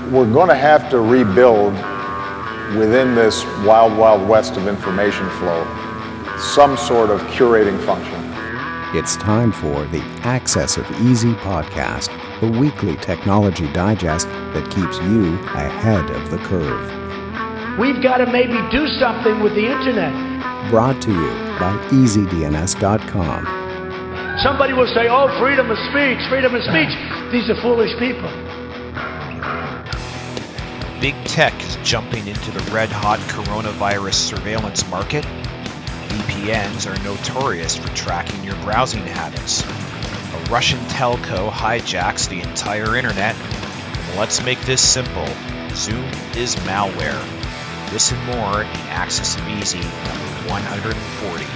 We're going to have to rebuild within this wild, wild west of information flow some sort of curating function. It's time for the Access of Easy podcast, the weekly technology digest that keeps you ahead of the curve. We've got to maybe do something with the internet. Brought to you by EasyDNS.com. Somebody will say, oh, freedom of speech, freedom of speech. These are foolish people. Big tech is jumping into the red-hot coronavirus surveillance market. VPNs are notorious for tracking your browsing habits. A Russian telco hijacks the entire internet. And let's make this simple. Zoom is malware. This and more in Access of Easy number 140.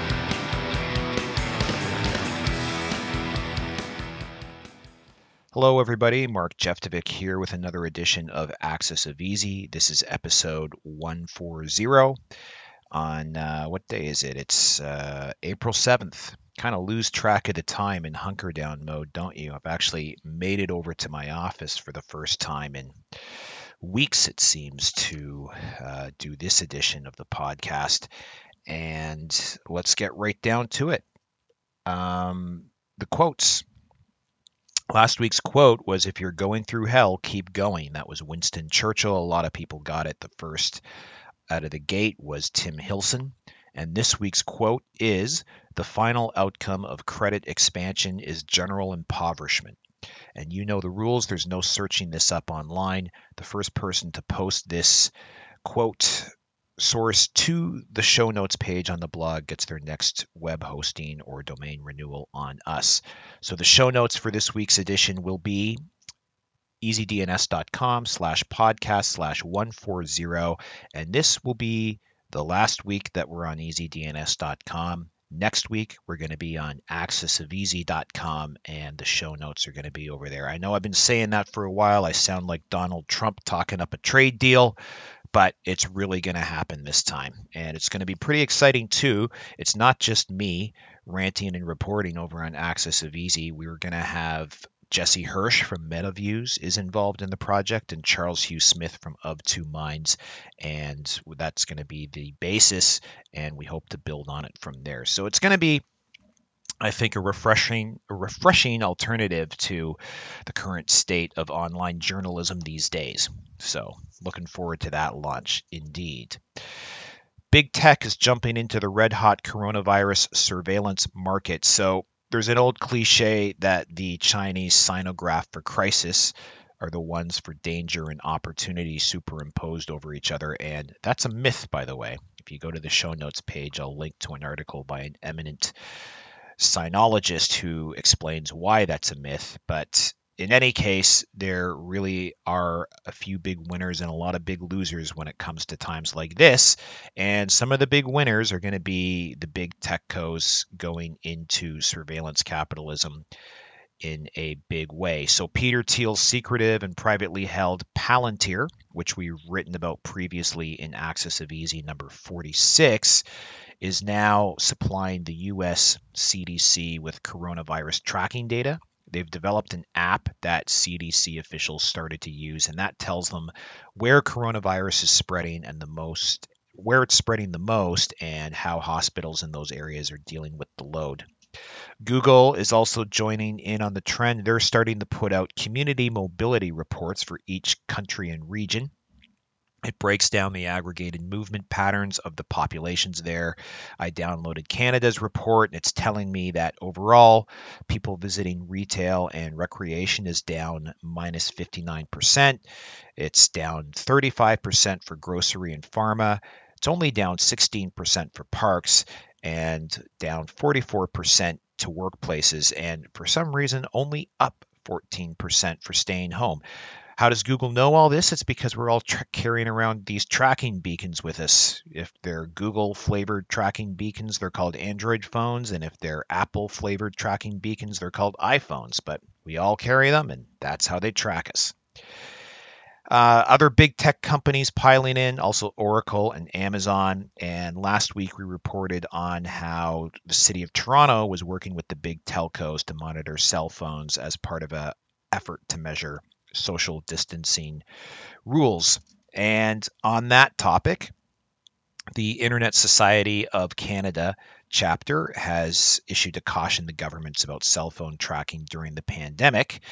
Hello everybody, Mark Jeftovic here with another edition of Access of Easy. This is episode 140 on, what day is it? It's April 7th. Kind of lose track of the time in hunker down mode, don't you? I've actually made it over to my office for the first time in weeks, it seems, to do this edition of the podcast. And let's get right down to it. The quotes. Last week's quote was, if you're going through hell, keep going. That was Winston Churchill. A lot of people got it. The first out of the gate was Tim Hilson. And this week's quote is, the final outcome of credit expansion is general impoverishment. And you know the rules. There's no searching this up online. The first person to post this quote source to the show notes page on the blog gets their next web hosting or domain renewal on us. So the show notes for this week's edition will be easydns.com/podcast/140. And this will be the last week that we're on easydns.com. Next week, we're going to be on accessofeasy.com, and the show notes are going to be over there. I know I've been saying that for a while. I sound like Donald Trump talking up a trade deal, but it's really going to happen this time. And it's going to be pretty exciting, too. It's not just me ranting and reporting over on Access of Easy. We're going to have Jesse Hirsch from MetaViews is involved in the project, and Charles Hugh Smith from Of Two Minds, and that's going to be the basis, and we hope to build on it from there. So it's going to be, I think, a refreshing alternative to the current state of online journalism these days. So looking forward to that launch indeed. Big tech is jumping into the red-hot coronavirus surveillance market. So there's an old cliche that the Chinese sinograph for crisis are the ones for danger and opportunity superimposed over each other. And that's a myth, by the way. If you go to the show notes page, I'll link to an article by an eminent sinologist who explains why that's a myth. But in any case, there really are a few big winners and a lot of big losers when it comes to times like this. And some of the big winners are going to be the big techcos going into surveillance capitalism in a big way. So Peter Thiel's secretive and privately held Palantir, which we've written about previously in Access of Easy number 46, is now supplying the US CDC with coronavirus tracking data. They've developed an app that CDC officials started to use, and that tells them where coronavirus is spreading and where it's spreading the most, and how hospitals in those areas are dealing with the load. Google is also joining in on the trend. They're starting to put out community mobility reports for each country and region. It breaks down the aggregated movement patterns of the populations there. I downloaded Canada's report, and it's telling me that overall, people visiting retail and recreation is down minus 59%. It's down 35% for grocery and pharma. It's only down 16% for parks, and down 44% to workplaces, and for some reason, only up 14% for staying home. How does Google know all this? It's because we're all carrying around these tracking beacons with us. If they're Google-flavored tracking beacons, they're called Android phones, and if they're Apple-flavored tracking beacons, they're called iPhones. But we all carry them, and that's how they track us. Other big tech companies piling in, also Oracle and Amazon. And last week we reported on how the city of Toronto was working with the big telcos to monitor cell phones as part of an effort to measure social distancing rules. And on that topic, the Internet Society of Canada chapter has issued a caution to governments about cell phone tracking during the pandemic.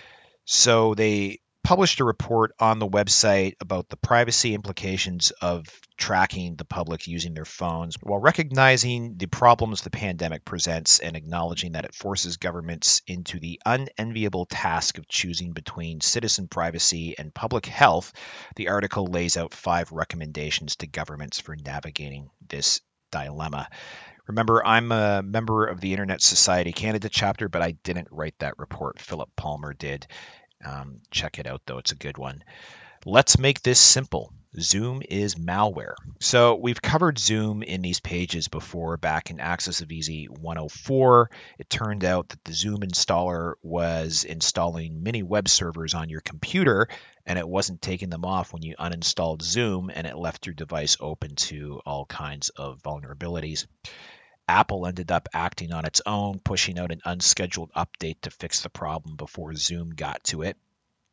So they published a report on the website about the privacy implications of tracking the public using their phones, while recognizing the problems the pandemic presents and acknowledging that it forces governments into the unenviable task of choosing between citizen privacy and public health. The article lays out 5 recommendations to governments for navigating this dilemma. Remember, I'm a member of the Internet Society Canada chapter, but I didn't write that report. Philip Palmer did. Check it out, though. It's a good one. Let's make this simple. Zoom is malware. So we've covered Zoom in these pages before back in Access of Easy 104. It turned out that the Zoom installer was installing mini web servers on your computer, and it wasn't taking them off when you uninstalled Zoom, and it left your device open to all kinds of vulnerabilities. Apple ended up acting on its own, pushing out an unscheduled update to fix the problem before Zoom got to it.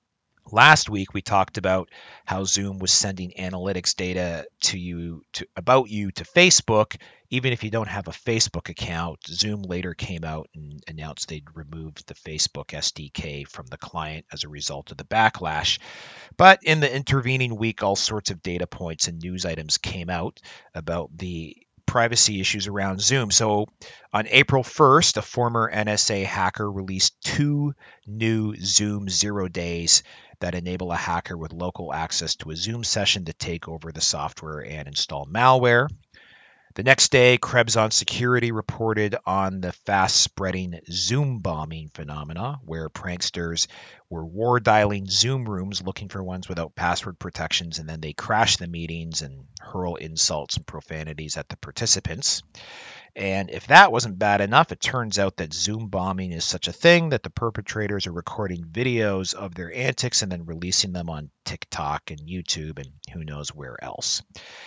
Last week, we talked about how Zoom was sending analytics data about you to Facebook, even if you don't have a Facebook account. Zoom later came out and announced they'd removed the Facebook SDK from the client as a result of the backlash. But in the intervening week, all sorts of data points and news items came out about the privacy issues around Zoom. So on April 1st, a former NSA hacker released 2 new Zoom 0 days that enable a hacker with local access to a Zoom session to take over the software and install malware. The next day, Krebs on Security reported on the fast-spreading Zoom bombing phenomena, where pranksters were war dialing Zoom rooms looking for ones without password protections, and then they crash the meetings and hurl insults and profanities at the participants. And if that wasn't bad enough, it turns out that Zoom bombing is such a thing that the perpetrators are recording videos of their antics and then releasing them on TikTok and YouTube and who knows where else.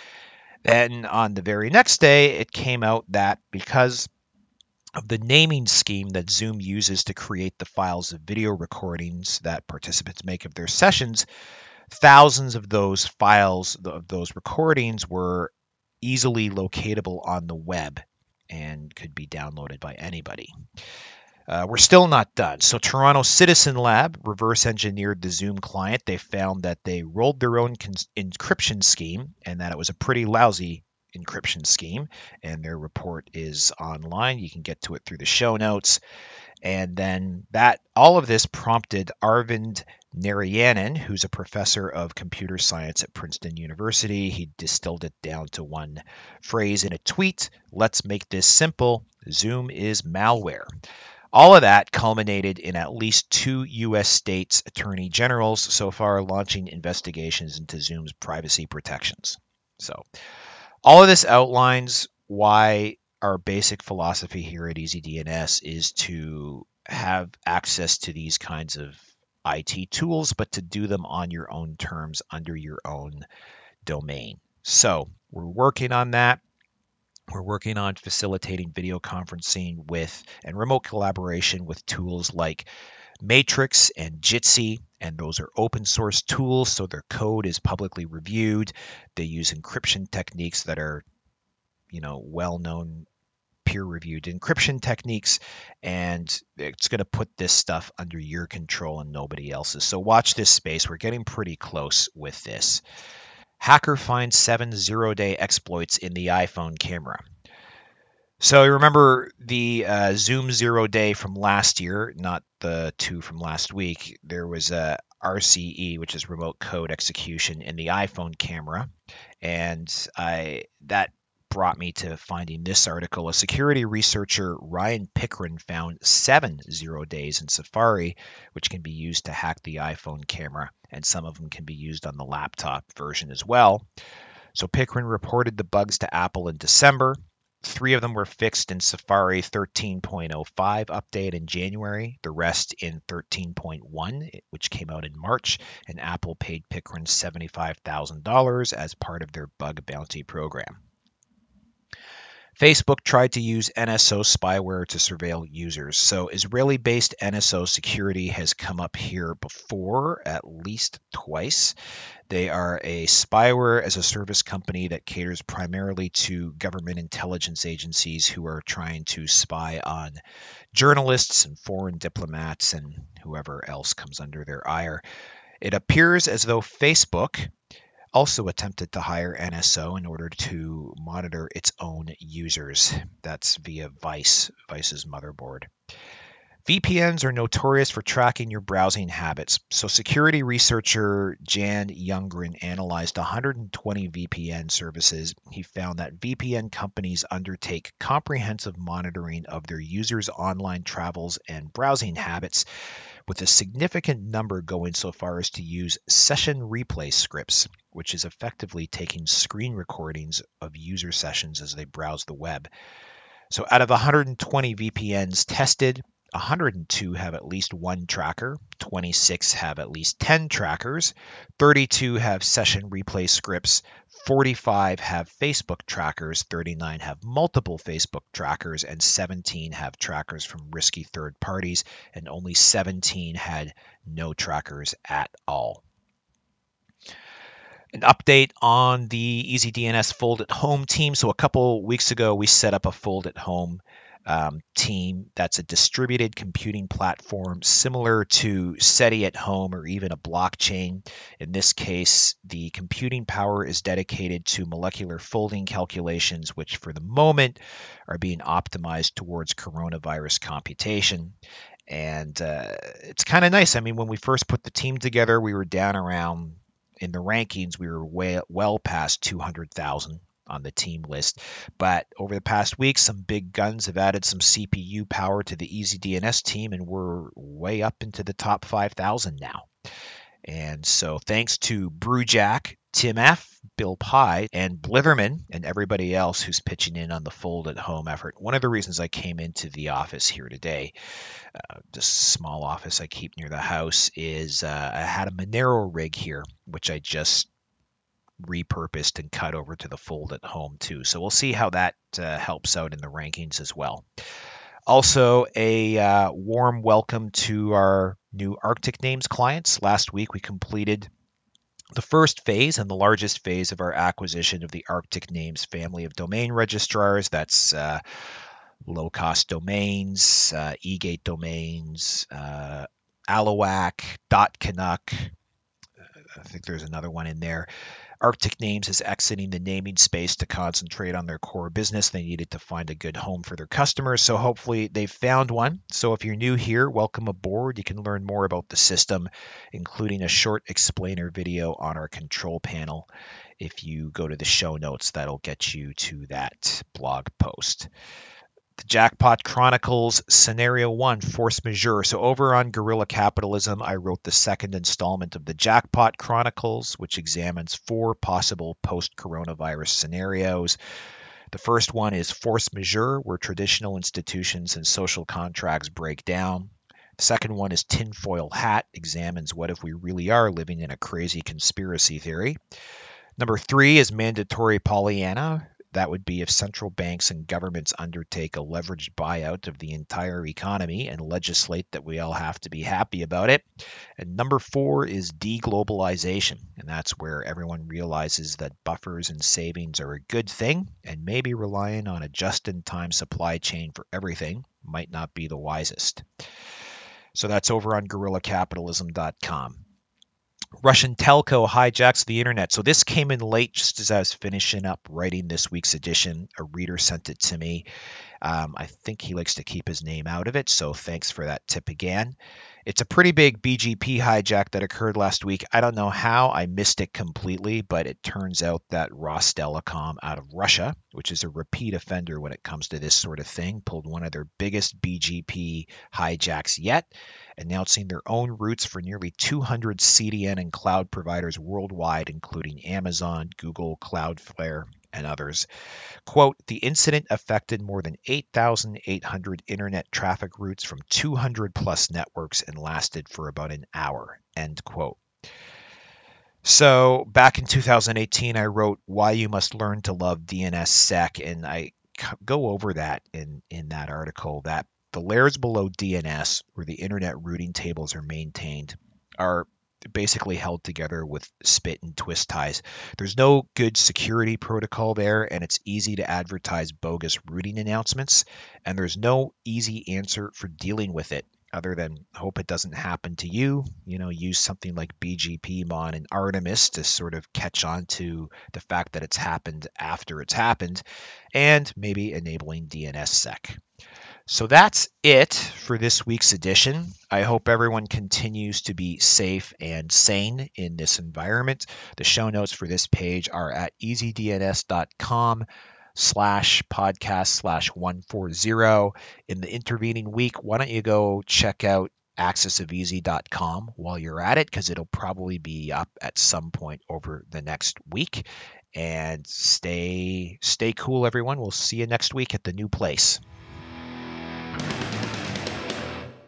Then on the very next day, it came out that because of the naming scheme that Zoom uses to create the files of video recordings that participants make of their sessions, thousands of those files, of those recordings, were easily locatable on the web and could be downloaded by anybody. We're still not done. So Toronto Citizen Lab reverse engineered the Zoom client. They found that they rolled their own encryption scheme and that it was a pretty lousy encryption scheme. And their report is online. You can get to it through the show notes. And then all of this prompted Arvind Narayanan, who's a professor of computer science at Princeton University. He distilled it down to one phrase in a tweet. Let's make this simple. Zoom is malware. All of that culminated in at least 2 U.S. states' attorney generals so far launching investigations into Zoom's privacy protections. So all of this outlines why our basic philosophy here at EasyDNS is to have access to these kinds of IT tools, but to do them on your own terms under your own domain. So we're working on that. We're working on facilitating video conferencing and remote collaboration with tools like Matrix and Jitsi, and those are open source tools, so their code is publicly reviewed. They use encryption techniques that are, well-known peer-reviewed encryption techniques, and it's going to put this stuff under your control and nobody else's. So watch this space. We're getting pretty close with this. Hacker finds 7 0-day exploits in the iPhone camera. So you remember the Zoom 0 day from last year, not the 2 from last week. There was a RCE, which is remote code execution, in the iPhone camera. And that brought me to finding this article. A security researcher, Ryan Pickren, found 7 0 days in Safari, which can be used to hack the iPhone camera, and some of them can be used on the laptop version as well. So Pickren reported the bugs to Apple in December. 3 of them were fixed in Safari 13.05 update in January, the rest in 13.1, which came out in March, and Apple paid Pickren $75,000 as part of their bug bounty program. Facebook tried to use NSO spyware to surveil users. So Israeli-based NSO Security has come up here before, at least twice. They are a spyware as a service company that caters primarily to government intelligence agencies who are trying to spy on journalists and foreign diplomats and whoever else comes under their ire. It appears as though Facebook also attempted to hire NSO in order to monitor its own users. That's via Vice's motherboard. VPNs are notorious for tracking your browsing habits. So security researcher Jan Youngren analyzed 120 VPN services. He found that VPN companies undertake comprehensive monitoring of their users' online travels and browsing habits, with a significant number going so far as to use session replay scripts, which is effectively taking screen recordings of user sessions as they browse the web. So out of 120 VPNs tested, 102 have at least one tracker, 26 have at least 10 trackers, 32 have session replay scripts, 45 have Facebook trackers, 39 have multiple Facebook trackers, and 17 have trackers from risky third parties, and only 17 had no trackers at all. An update on the EasyDNS Fold at Home team. So a couple weeks ago, we set up a Fold at Home team. That's a distributed computing platform similar to SETI at Home or even a blockchain. In this case, the computing power is dedicated to molecular folding calculations, which for the moment are being optimized towards coronavirus computation. And it's kind of nice. I mean, when we first put the team together, we were down around, in the rankings, we were well past 200,000 on the team list. But over the past week, some big guns have added some CPU power to the EasyDNS team, and we're way up into the top 5,000 now. And so thanks to Brewjack, Tim F., Bill Pye, and Blitherman, and everybody else who's pitching in on the Fold at Home effort. One of the reasons I came into the office here today, this small office I keep near the house, is I had a Monero rig here, which I just repurposed and cut over to the Fold at Home too. So we'll see how that helps out in the rankings as well. Also, a warm welcome to our new Arctic Names clients. Last week, we completed the first phase and the largest phase of our acquisition of the Arctic Names family of domain registrars. That's low-cost domains, eGate domains, Alawak, .Canuck. I think there's another one in there. Arctic Names is exiting the naming space to concentrate on their core business. They needed to find a good home for their customers, so hopefully they've found one. So if you're new here, welcome aboard. You can learn more about the system, including a short explainer video on our control panel. If you go to the show notes, that'll get you to that blog post. The Jackpot Chronicles Scenario 1, Force Majeure. So over on Guerrilla Capitalism, I wrote the second installment of the Jackpot Chronicles, which examines 4 possible post-coronavirus scenarios. The first one is Force Majeure, where traditional institutions and social contracts break down. The second one is Tinfoil Hat, examines what if we really are living in a crazy conspiracy theory. Number 3 is Mandatory Pollyanna. That would be if central banks and governments undertake a leveraged buyout of the entire economy and legislate that we all have to be happy about it. And number 4 is deglobalization, and that's where everyone realizes that buffers and savings are a good thing, and maybe relying on a just-in-time supply chain for everything might not be the wisest. So that's over on GuerrillaCapitalism.com. Russian telco hijacks the internet. So this came in late just as I was finishing up writing this week's edition. A reader sent it to me. I think he likes to keep his name out of it, so thanks for that tip again. It's a pretty big BGP hijack that occurred last week. I don't know how I missed it completely, but it turns out that Rostelecom out of Russia, which is a repeat offender when it comes to this sort of thing, pulled one of their biggest BGP hijacks yet, announcing their own routes for nearly 200 CDN and cloud providers worldwide, including Amazon, Google, Cloudflare, and others. Quote, the incident affected more than 8,800 internet traffic routes from 200 plus networks and lasted for about an hour, end quote. So back in 2018, I wrote Why You Must Learn to Love DNSSEC, and I go over that in that article, that the layers below DNS, where the internet routing tables are maintained, are basically held together with spit and twist ties. There's no good security protocol there, and it's easy to advertise bogus routing announcements, and there's no easy answer for dealing with it other than hope it doesn't happen to you. Use something like BGPmon and Artemis to sort of catch on to the fact that it's happened after it's happened, and maybe enabling DNSSEC. So that's it for this week's edition. I hope everyone continues to be safe and sane in this environment. The show notes for this page are at easydns.com/podcast/140. In the intervening week, why don't you go check out accessofeasy.com while you're at it, because it'll probably be up at some point over the next week. And stay cool, everyone. We'll see you next week at the new place.